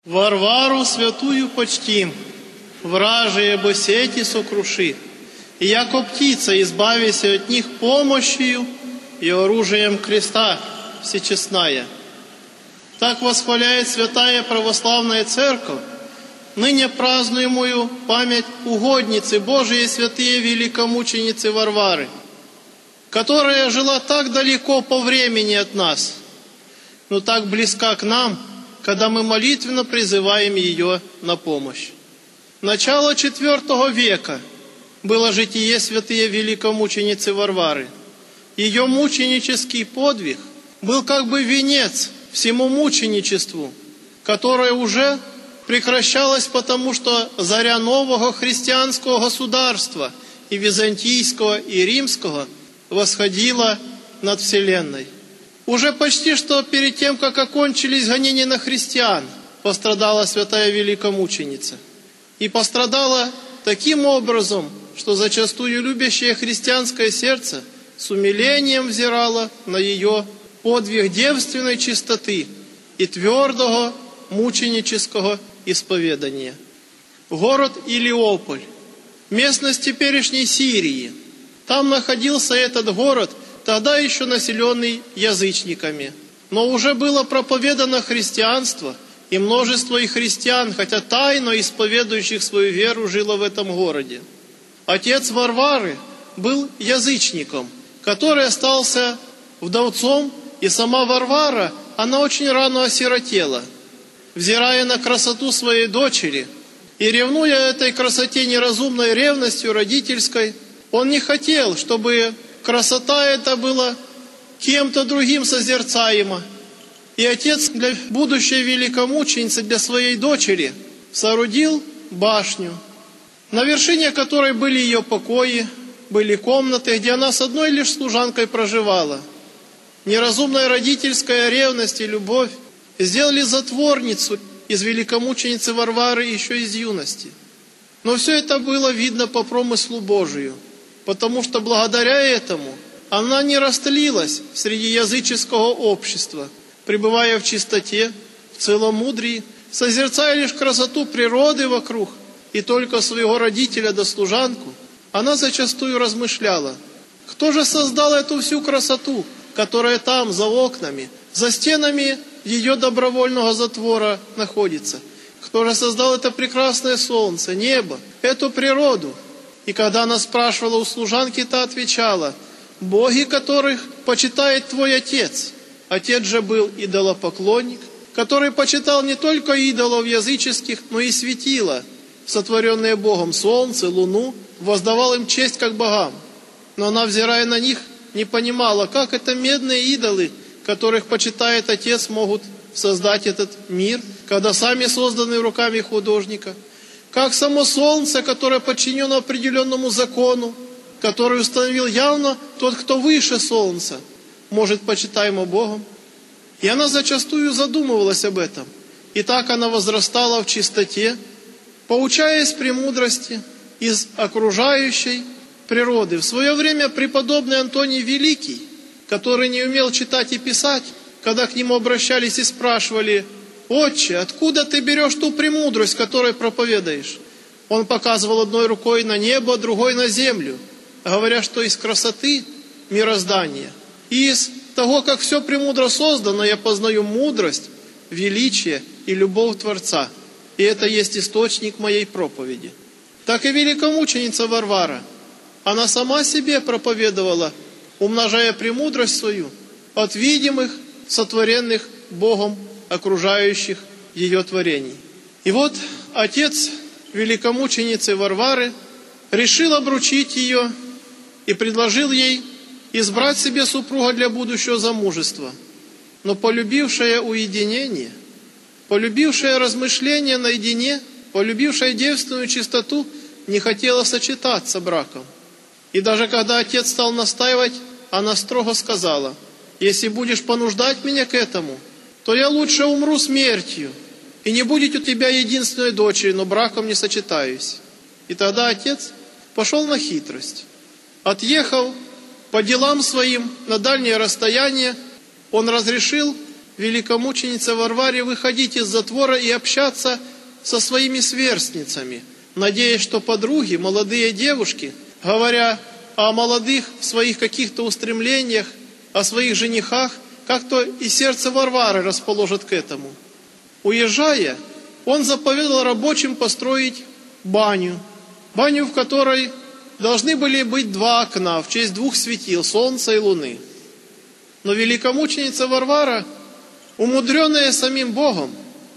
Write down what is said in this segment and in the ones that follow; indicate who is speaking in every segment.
Speaker 1: Варвару святую почтим, вражие бо сети сокруши, и яко птица избавися от них помощью и оружием креста всечестная. Так восхваляет Святая Православная Церковь ныне празднуемую память угодницы Божией святые великомученицы Варвары, которая жила так далеко по времени от нас, но так близка к нам, когда мы молитвенно призываем ее на помощь. Начало IV века было житие святые великомученицы Варвары. Ее мученический подвиг был как бы венец всему мученичеству, которое уже прекращалось, потому что заря нового христианского государства и византийского, и римского восходила над вселенной. Уже почти что перед тем, как окончились гонения на христиан, пострадала святая великомученица. И пострадала таким образом, что зачастую любящее христианское сердце с умилением взирало на ее подвиг девственной чистоты и твердого мученического исповедания. Город Илиополь, местность теперешней Сирии. Там находился этот город, тогда еще населенный язычниками. Но уже было проповедано христианство, и множество и христиан, хотя тайно исповедующих свою веру, жило в этом городе. Отец Варвары был язычником, который остался вдовцом, и сама Варвара, она очень рано осиротела. Взирая на красоту своей дочери и ревнуя этой красоте неразумной ревностью родительской, он не хотел, чтобы красота эта была кем-то другим созерцаема. И отец для будущей великомученицы, для своей дочери, соорудил башню, на вершине которой были ее покои, были комнаты, где она с одной лишь служанкой проживала. Неразумная родительская ревность и любовь сделали затворницу из великомученицы Варвары еще из юности. Но все это было видно по промыслу Божию, потому что благодаря этому она не растлилась среди языческого общества, пребывая в чистоте, в целомудрии, созерцая лишь красоту природы вокруг и только своего родителя да служанку, она зачастую размышляла: кто же создал эту всю красоту, которая там, за окнами, за стенами ее добровольного затвора находится? Кто же создал это прекрасное солнце, небо, эту природу? И когда она спрашивала у служанки, та отвечала: боги, которых почитает твой отец. Отец же был идолопоклонник, который почитал не только идолов языческих, но и светила, сотворенные Богом, солнце, луну, воздавал им честь как богам. Но она, взирая на них, не понимала, как это медные идолы, которых почитает отец, могут создать этот мир, когда сами созданы руками художника. Как само солнце, которое подчинено определенному закону, который установил явно тот, кто выше солнца, может почитаемо Богом. И она зачастую задумывалась об этом. И так она возрастала в чистоте, поучаясь премудрости из окружающей природы. В свое время преподобный Антоний Великий, который не умел читать и писать, когда к нему обращались и спрашивали: «Отче, откуда ты берешь ту премудрость, которую проповедаешь?» Он показывал одной рукой на небо, другой на землю, говоря, что из красоты мироздания, и из того, как все премудро создано, я познаю мудрость, величие и любовь Творца. И это есть источник моей проповеди. Так и великомученица Варвара, она сама себе проповедовала, умножая премудрость свою от видимых, сотворенных Богом окружающих ее творений. И вот отец великомученицы Варвары решил обручить ее и предложил ей избрать себе супруга для будущего замужества. Но полюбившая уединение, полюбившая размышления наедине, полюбившая девственную чистоту, не хотела сочетаться браком. И даже когда отец стал настаивать, она строго сказала: «Если будешь понуждать меня к этому, то я лучше умру смертью, и не будет у тебя единственной дочери, но браком не сочетаюсь». И тогда отец пошел на хитрость. Отъехав по делам своим на дальнее расстояние, он разрешил великомученице Варваре выходить из затвора и общаться со своими сверстницами, надеясь, что подруги, молодые девушки, говоря о молодых своих каких-то устремлениях, о своих женихах, как-то и сердце Варвары расположит к этому. Уезжая, он заповедал рабочим построить баню, в которой должны были быть 2 окна в честь 2 светил, солнца и луны. Но великомученица Варвара, умудренная самим Богом,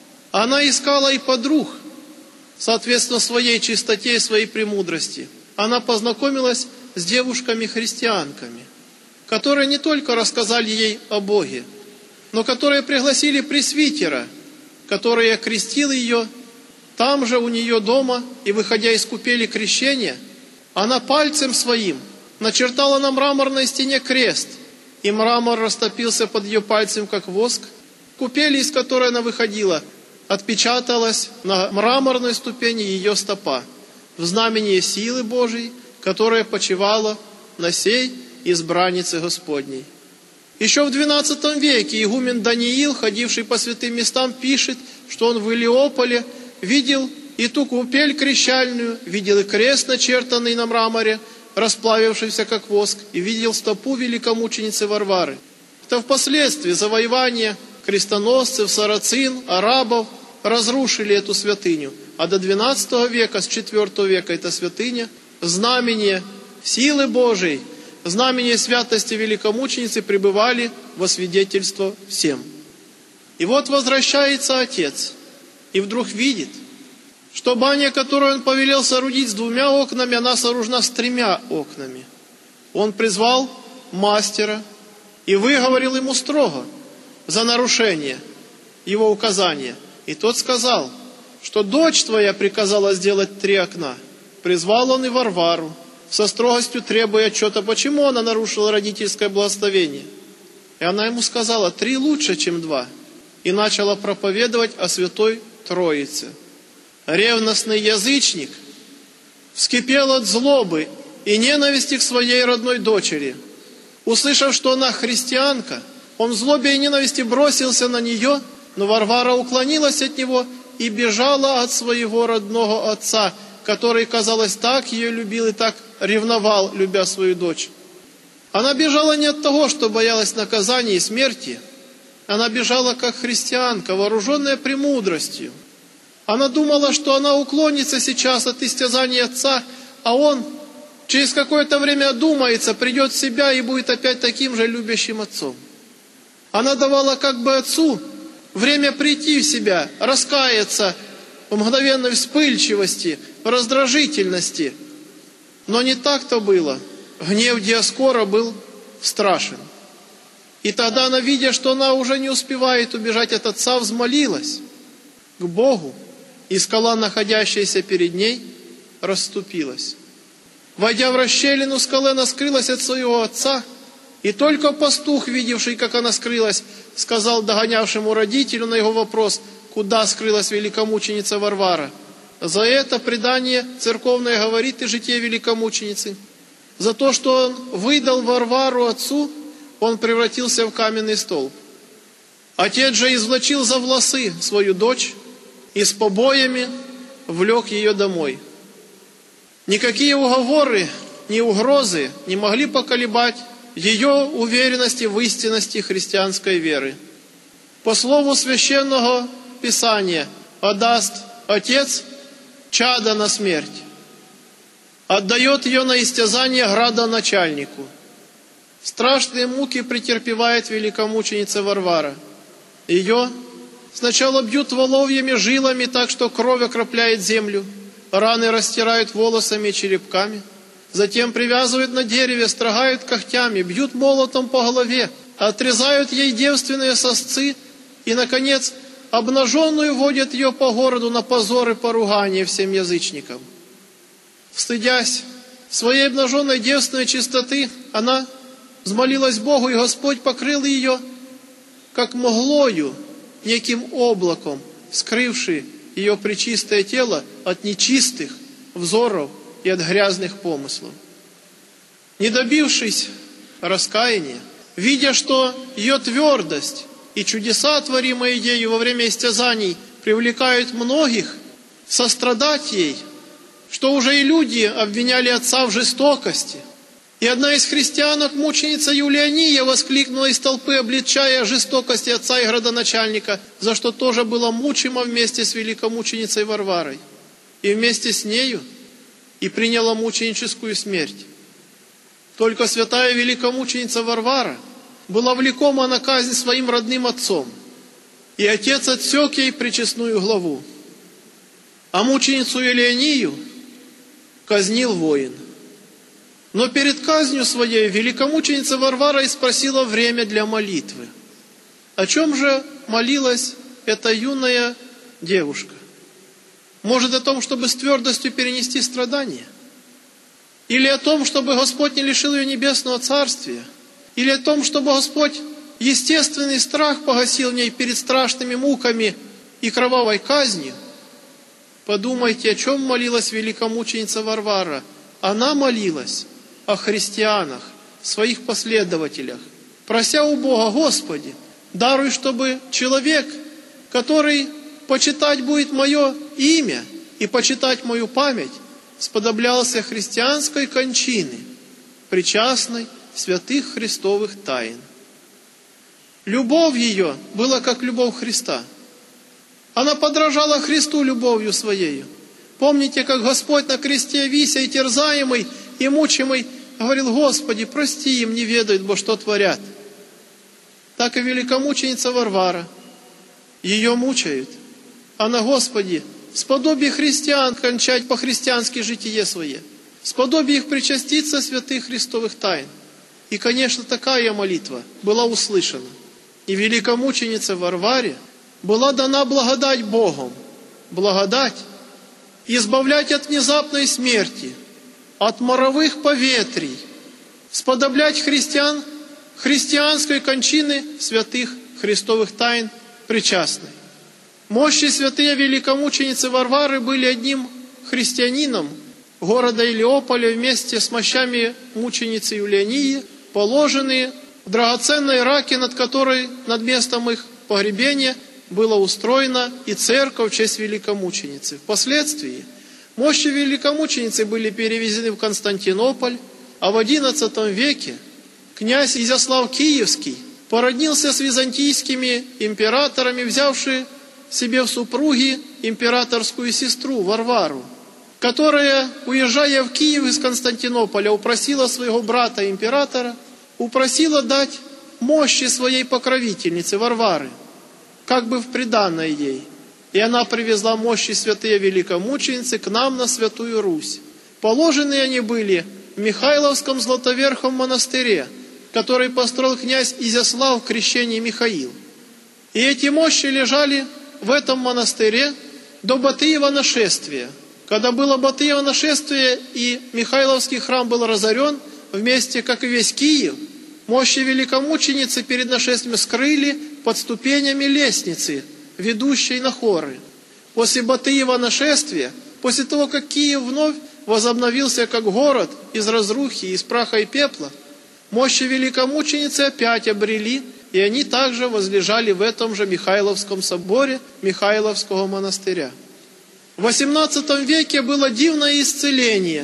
Speaker 1: она искала и подруг, соответственно, своей чистоте и своей премудрости. Она познакомилась с девушками-христианками, которые не только рассказали ей о Боге, но которые пригласили пресвитера, который окрестил ее там же у нее дома, и, выходя из купели крещения, она пальцем своим начертала на мраморной стене крест, и мрамор растопился под ее пальцем, как воск. Купель, из которой она выходила, отпечаталась на мраморной ступени ее стопа, в знамение силы Божией, которая почивала на сей избраннице Господней. Еще в XII веке игумен Даниил, ходивший по святым местам, пишет, что он в Илиополе видел и ту купель крещальную, видел и крест, начертанный на мраморе, расплавившийся как воск, и видел стопу великомученицы Варвары. Это впоследствии завоевания крестоносцев, сарацин, арабов разрушили эту святыню. А до XII века, с IV века, эта святыня, знамение силы Божией, знамение святости великомученицы пребывали во свидетельство всем. И вот возвращается отец, и вдруг видит, что баня, которую он повелел соорудить с 2 окнами, она сооружена с 3 окнами. Он призвал мастера и выговорил ему строго за нарушение его указания. И тот сказал, что дочь твоя приказала сделать 3 окна. Призвал он и Варвару, со строгостью требуя отчета, почему она нарушила родительское благословение. И она ему сказала, 3 лучше, чем 2. И начала проповедовать о Святой Троице. Ревностный язычник вскипел от злобы и ненависти к своей родной дочери. Услышав, что она христианка, он в злобе и ненависти бросился на нее, но Варвара уклонилась от него и бежала от своего родного отца, который, казалось, так ее любил и так ревновал, любя свою дочь. Она бежала не от того, что боялась наказания и смерти. Она бежала как христианка, вооруженная премудростью. Она думала, что она уклонится сейчас от истязаний отца, а он через какое-то время одумается, придет в себя и будет опять таким же любящим отцом. Она давала как бы отцу время прийти в себя, раскаяться в мгновенной вспыльчивости, в раздражительности. Но не так-то было. Гнев Диоскора был страшен. И тогда она, видя, что она уже не успевает убежать от отца, взмолилась к Богу, и скала, находящаяся перед ней, расступилась. Войдя в расщелину скалы, она скрылась от своего отца, и только пастух, видевший, как она скрылась, сказал догонявшему родителю на его вопрос, куда скрылась великомученица Варвара. За это предание церковное говорит и житие великомученицы. За то, что он выдал Варвару отцу, он превратился в каменный столб. Отец же извлачил за волосы свою дочь и с побоями влек ее домой. Никакие уговоры, ни угрозы не могли поколебать ее уверенности в истинности христианской веры. По слову Священного Писания, отдаст отец чада на смерть, отдает ее на истязание градоначальнику. Страшные муки претерпевает великомученица Варвара. Ее сначала бьют воловьими жилами так, что кровь окропляет землю, раны растирают волосами и черепками, затем привязывают на дереве, строгают когтями, бьют молотом по голове, отрезают ей девственные сосцы и, наконец, обнаженную водят ее по городу на позор и поругание всем язычникам. Стыдясь своей обнаженной девственной чистоты, она взмолилась Богу, и Господь покрыл ее, как мглою, неким облаком, скрывший ее пречистое тело от нечистых взоров и от грязных помыслов. Не добившись раскаяния, видя, что ее твердость и чудеса, творимые ею во время истязаний, привлекают многих сострадать ей, что уже и люди обвиняли отца в жестокости. И одна из христианок, мученица Юлиания, воскликнула из толпы, обличая жестокости отца и градоначальника, за что тоже была мучима вместе с великомученицей Варварой. И вместе с нею и приняла мученическую смерть. Только святая великомученица Варвара была влекома на казнь своим родным отцом, и отец отсек ей причестную главу. А мученицу Юлианию казнил воин. Но перед казнью своей великомученица Варвара и спросила время для молитвы. О чем же молилась эта юная девушка? Может, о том, чтобы с твердостью перенести страдания? Или о том, чтобы Господь не лишил ее небесного царствия? Или о том, чтобы Господь естественный страх погасил в ней перед страшными муками и кровавой казнью? Подумайте, о чем молилась великомученица Варвара. Она молилась о христианах, своих последователях, прося у Бога: Господи, даруй, чтобы человек, который почитать будет мое имя и почитать мою память, сподоблялся христианской кончины, причастной святых христовых тайн. Любовь ее была как любовь Христа. Она подражала Христу любовью своею. Помните, как Господь на кресте вися и терзаемый, и мучимый говорил: Господи, прости им, не ведают, бо что творят. Так и великомученица Варвара. Ее мучают. Она: Господи, сподоби христиан кончать по-христиански житие свое. Сподоби их причаститься святых христовых тайн. И, конечно, такая молитва была услышана. И великомученице Варваре была дана благодать Богом. Благодать избавлять от внезапной смерти, от моровых поветрий, сподоблять христиан христианской кончины святых христовых тайн причастной. Мощи святые великомученицы Варвары были одним христианином города Илиополя вместе с мощами мученицы Юлиании, положенные в драгоценной раке, над местом их погребения была устроена и церковь в честь великомученицы. Впоследствии мощи великомученицы были перевезены в Константинополь, а в XI веке князь Изяслав Киевский породнился с византийскими императорами, взявший себе в супруги императорскую сестру Варвару, которая, уезжая в Киев из Константинополя, упросила своего брата императора, упросила дать мощи своей покровительнице Варвары, как бы в приданое ей. И она привезла мощи святые великомученицы к нам на Святую Русь. Положенные они были в Михайловском Златоверхом монастыре, который построил князь Изяслав в крещении Михаил. И эти мощи лежали в этом монастыре до Батыева нашествия. Когда было Батыево нашествие и Михайловский храм был разорен, вместе, как и весь Киев, мощи великомученицы перед нашествием скрыли под ступенями лестницы, ведущей на хоры. После Батыева нашествия, после того, как Киев вновь возобновился как город из разрухи, из праха и пепла, мощи великомученицы опять обрели, и они также возлежали в этом же Михайловском соборе Михайловского монастыря. В XVIII веке было дивное исцеление,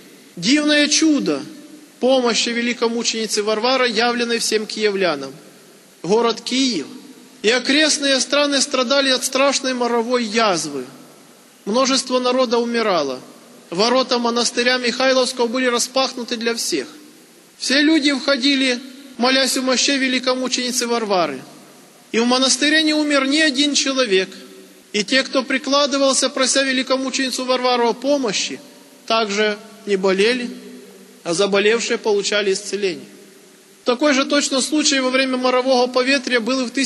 Speaker 1: дивное чудо помощи великомученицы Варвары, явленной всем киевлянам. Город Киев и окрестные страны страдали от страшной моровой язвы. Множество народа умирало. Ворота монастыря Михайловского были распахнуты для всех. Все люди входили, молясь у мощей великомученицы Варвары. И в монастыре не умер ни один человек. И те, кто прикладывался, прося великомученицу Варвару о помощи, также не болели, а заболевшие получали исцеление. Такой же точно случай во время морового поветрия был и в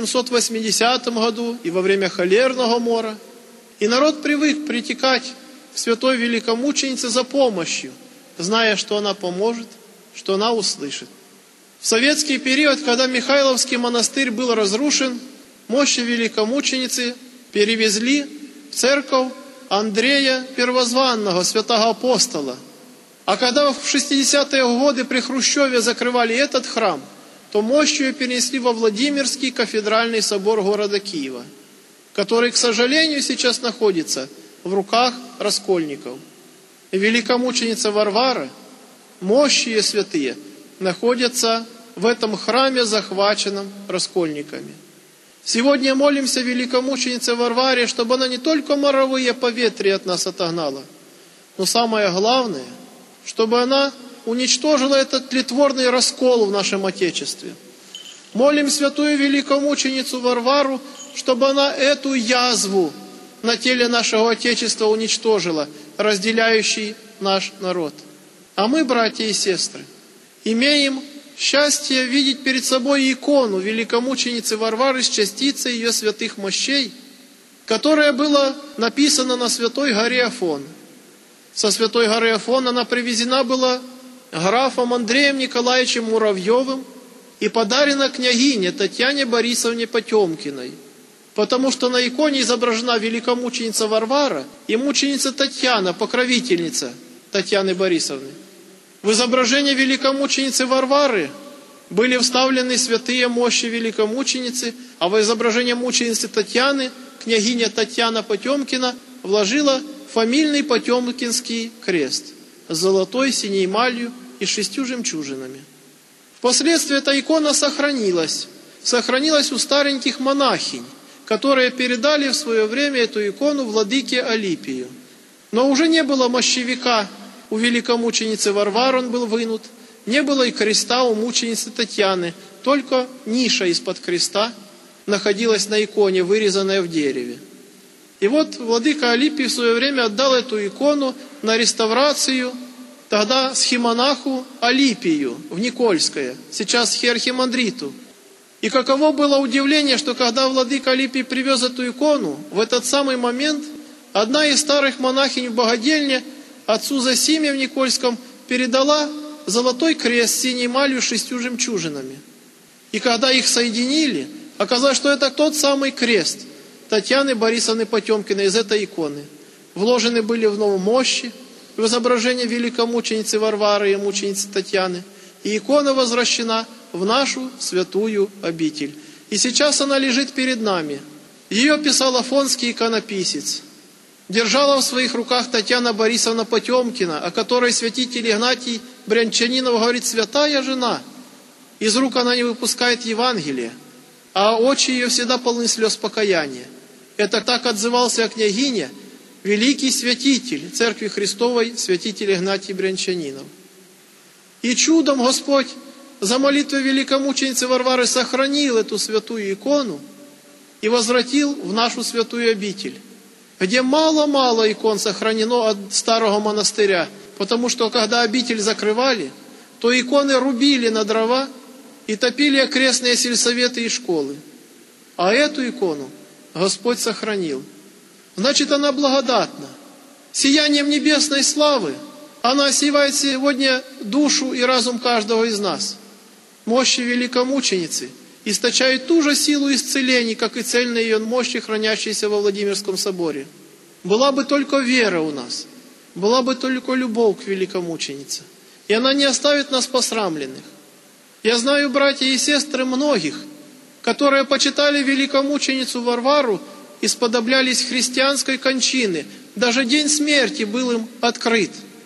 Speaker 1: 1780 году, и во время холерного мора. И народ привык притекать к святой великомученице за помощью, зная, что она поможет, что она услышит. В советский период, когда Михайловский монастырь был разрушен, мощи великомученицы перевезли в церковь Андрея Первозванного, святого апостола. А когда в 60-е годы при Хрущеве закрывали этот храм, то мощь ее перенесли во Владимирский кафедральный собор города Киева, который, к сожалению, сейчас находится в руках раскольников. И великомученица Варвара, мощи ее святые, находятся в этом храме, захваченном раскольниками. Сегодня молимся великомученице Варваре, чтобы она не только моровые поветрия от нас отогнала, но самое главное, чтобы она уничтожила этот тлетворный раскол в нашем Отечестве. Молим святую великомученицу Варвару, чтобы она эту язву на теле нашего Отечества уничтожила, разделяющий наш народ. А мы, братья и сестры, имеем счастье видеть перед собой икону великомученицы Варвары с частицей ее святых мощей, которая была написана на святой горе Афон. Со святой горы Афон она привезена была графом Андреем Николаевичем Муравьевым и подарена княгине Татьяне Борисовне Потемкиной, потому что на иконе изображена великомученица Варвара и мученица Татьяна, покровительница Татьяны Борисовны. В изображении великомученицы Варвары были вставлены святые мощи великомученицы, а в изображении мученицы Татьяны княгиня Татьяна Потемкина вложила фамильный потемкинский крест с золотой синей эмалью и 6 жемчужинами. Впоследствии эта икона сохранилась у стареньких монахинь, которые передали в свое время эту икону владыке Алипию. Но уже не было мощевика у великомученицы Варвары, он был вынут, не было и креста у мученицы Татьяны, только ниша из-под креста находилась на иконе, вырезанная в дереве. И вот владыка Алипий в свое время отдал эту икону на реставрацию тогда схимонаху Алипию в Никольское, сейчас схиархимандриту. И каково было удивление, что когда владыка Алипий привез эту икону, в этот самый момент одна из старых монахинь в богадельне отцу Зосиме в Никольском передала золотой крест с синей эмалью 6 жемчужинами. И когда их соединили, оказалось, что это тот самый крест Татьяны Борисовны Потемкиной из этой иконы. Вложены были в новые мощи, в изображение великомученицы Варвары и мученицы Татьяны. И икона возвращена в нашу святую обитель. И сейчас она лежит перед нами. Ее писал афонский иконописец. Держала в своих руках Татьяна Борисовна Потемкина, о которой святитель Игнатий Брянчанинов говорит: святая жена. Из рук она не выпускает Евангелие, а очи ее всегда полны слез покаяния. Это так отзывался о княгине великий святитель Церкви Христовой, святитель Игнатий Брянчанинов. И чудом Господь за молитвой великомученицы Варвары сохранил эту святую икону и возвратил в нашу святую обитель, где мало-мало икон сохранено от старого монастыря, потому что когда обитель закрывали, то иконы рубили на дрова и топили окрестные сельсоветы и школы. А эту икону Господь сохранил. Значит, она благодатна. Сиянием небесной славы она осевает сегодня душу и разум каждого из нас. Мощи великомученицы источают ту же силу исцелений, как и цельные ее мощи, хранящиеся во Владимирском соборе. Была бы только вера у нас, была бы только любовь к великомученице, и она не оставит нас посрамленных. Я знаю, братья и сестры, многих, которые почитали великомученицу Варвару и сподоблялись христианской кончины. Даже день смерти был им открыт.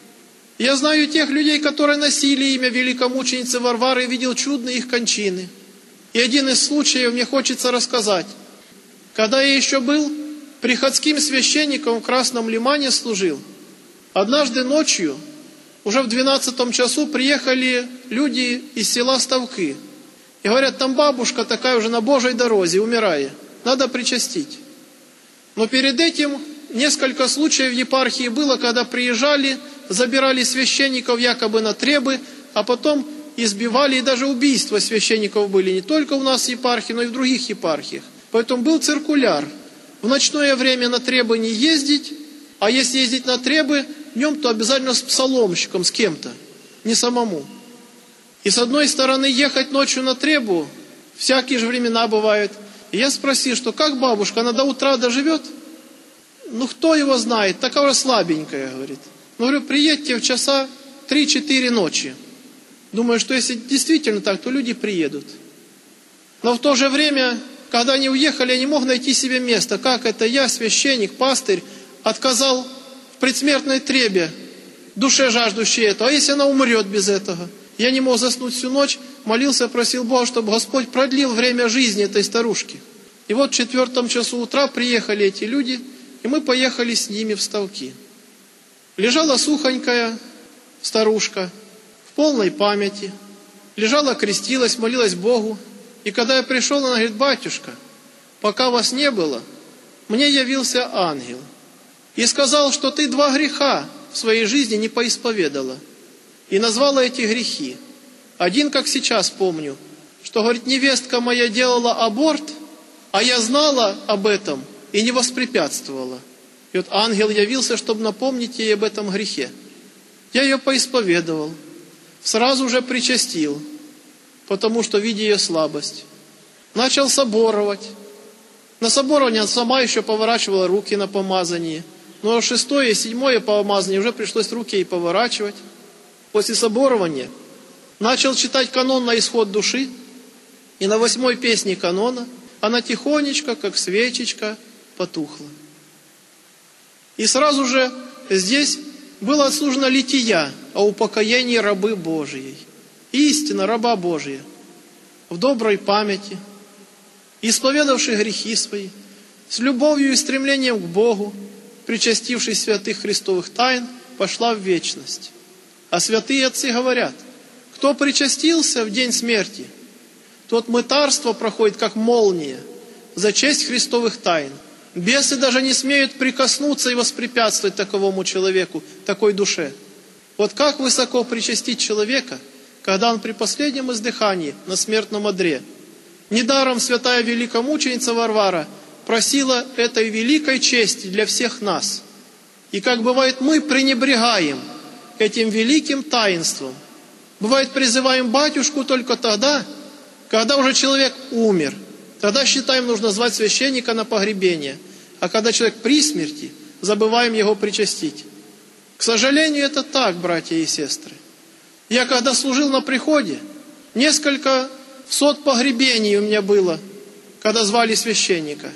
Speaker 1: Я знаю тех людей, которые носили имя великомученицы Варвары и видел чудные их кончины. И один из случаев мне хочется рассказать. Когда я еще был приходским священником в Красном Лимане служил, однажды ночью, уже в 12 часу, приехали люди из села Ставки. И говорят: там бабушка такая уже на Божьей дороге, умирая, надо причастить. Но перед этим несколько случаев в епархии было, когда приезжали, забирали священников якобы на требы, а потом избивали, и даже убийства священников были не только у нас в епархии, но и в других епархиях. Поэтому был циркуляр: в ночное время на требы не ездить, а если ездить на требы днем, то обязательно с псаломщиком, с кем-то, не самому. И с одной стороны, ехать ночью на требу, всякие же времена бывают. И я спросил, что как бабушка, она до утра доживет? Ну, кто его знает, такая слабенькая, говорит. Ну, говорю, приедьте в часа 3-4 ночи. Думаю, что если действительно так, то люди приедут. Но в то же время, когда они уехали, я не мог найти себе места. Как это я, священник, пастырь, отказал в предсмертной требе душе жаждущей этого? А если она умрет без этого? Я не мог заснуть всю ночь, молился, просил Бога, чтобы Господь продлил время жизни этой старушки. И вот в 4 часу утра приехали эти люди, и мы поехали с ними в Ставки. Лежала сухонькая старушка, в полной памяти. Лежала, крестилась, молилась Богу. И когда я пришел, она говорит: батюшка, пока вас не было, мне явился ангел. И сказал, что ты 2 греха в своей жизни не поисповедала. И назвала эти грехи. Один, как сейчас помню, что, говорит, невестка моя делала аборт, а я знала об этом и не воспрепятствовала. И вот ангел явился, чтобы напомнить ей об этом грехе. Я ее поисповедовал, сразу же причастил, потому что, видя ее слабость, начал соборовать. На соборовании она сама еще поворачивала руки на помазании. Но 6-е и 7-е помазание уже пришлось руки ей поворачивать. После соборования начал читать канон на исход души. И на 8-й песне канона она тихонечко, как свечечка, потухла. И сразу же здесь было отслужено лития о упокоении рабы Божией. Истина раба Божия, в доброй памяти, исповедавший грехи свои, с любовью и стремлением к Богу, причастившись святых христовых тайн, пошла в вечность. А святые отцы говорят: кто причастился в день смерти, тот мытарство проходит, как молния, за честь христовых тайн. Бесы даже не смеют прикоснуться и воспрепятствовать таковому человеку, такой душе. Вот как высоко причастить человека, когда он при последнем издыхании на смертном одре. Недаром святая великомученица Варвара просила этой великой чести для всех нас. И как бывает, мы пренебрегаем этим великим таинством. Бывает, призываем батюшку только тогда, когда уже человек умер. Тогда, считаем, нужно звать священника на погребение. А когда человек при смерти, забываем его причастить. К сожалению, это так, братья и сестры. Я когда служил на приходе, несколько сот погребений у меня было, когда звали священника.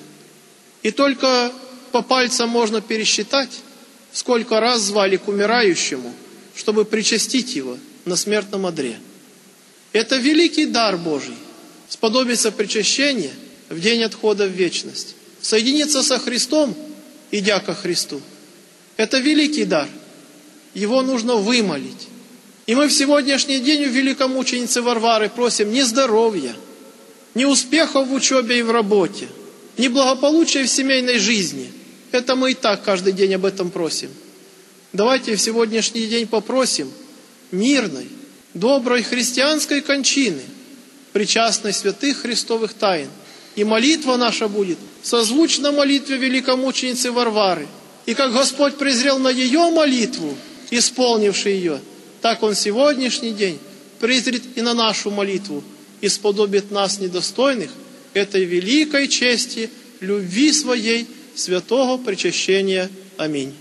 Speaker 1: И только по пальцам можно пересчитать, сколько раз звали к умирающему, чтобы причастить его на смертном одре. Это великий дар Божий, сподобиться причащения в день отхода в вечность. Соединиться со Христом, идя ко Христу. Это великий дар. Его нужно вымолить. И мы в сегодняшний день у великомученицы Варвары просим не здоровья, не успехов в учебе и в работе, не благополучия в семейной жизни. Это мы и так каждый день об этом просим. Давайте в сегодняшний день попросим мирной, доброй христианской кончины, причастной святых христовых тайн. И молитва наша будет созвучна молитве великомученицы Варвары. И как Господь презрел на ее молитву, исполнивший ее, так Он сегодняшний день презрит и на нашу молитву и сподобит нас, недостойных, этой великой чести, любви своей, святого причащения. Аминь.